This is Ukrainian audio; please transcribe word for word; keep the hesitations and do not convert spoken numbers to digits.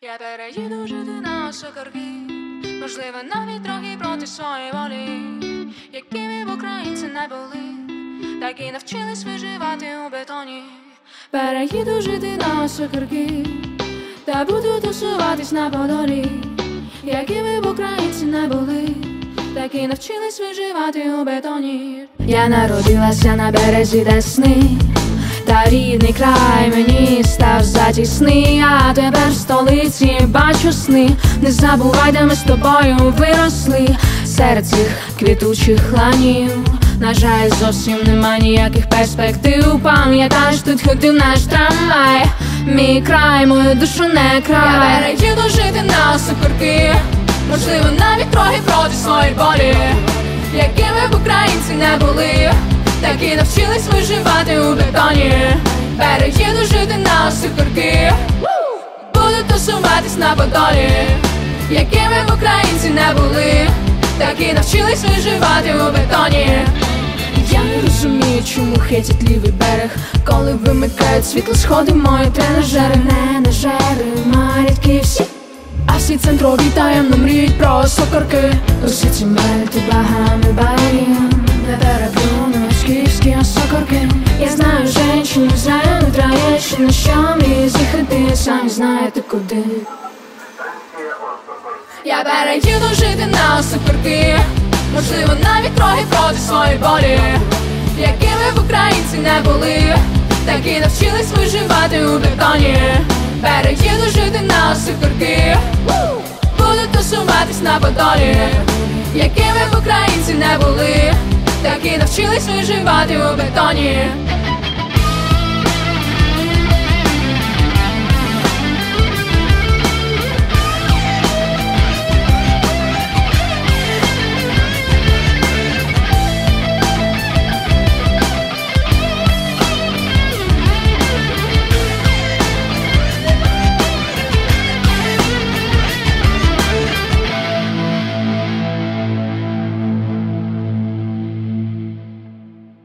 Я переїду жити на осокорки, можливо, навіть трохи проти своєї волі. Якими б українці не були, так і навчились виживати у бетоні. Переїду жити на осокорки, та буду тусуватись на Подолі. Якими б українці не були, так і навчились виживати у бетоні. Я народилася на березі Десни, та рідний край мені став затісний. А тепер в столиці бачу сни. Не забувай, де ми з тобою виросли, серед цих квітучих ланів. На жаль, зовсім нема ніяких перспектив. Пам'ятаєш, тут ходив наш трамвай. Мій край, мою душу не край. Я переїду жити на осокорки, можливо, навіть трохи проти своєї болі. Якими б українці не були, так і навчились виживати у бетоні. Переїду жити на осокорки, буду тусуватись на Подолі. Якими б українці не були, так і навчились виживати у бетоні. Я не розумію, чому хейтять лівий берег, коли вимикають світло, сходи мої тренажери. Менеджери марять всі, а всі центрові таємно мріють про осокорки. Усі ці мельти багами барів, не переплюнуть київські осокорки. Я знаю женщину, знаю Троєщину, що мріє з'їхати, самі знаєте куди. Я переїду жити на осокорки, можливо, навіть трохи проти своєї болі. Якими б українці не були, так і навчились виживати у бетоні. Переїду жити на осокорки, буду тусуватись на Подолі. Якими б українці не були, так і навчились виживати у бетоні.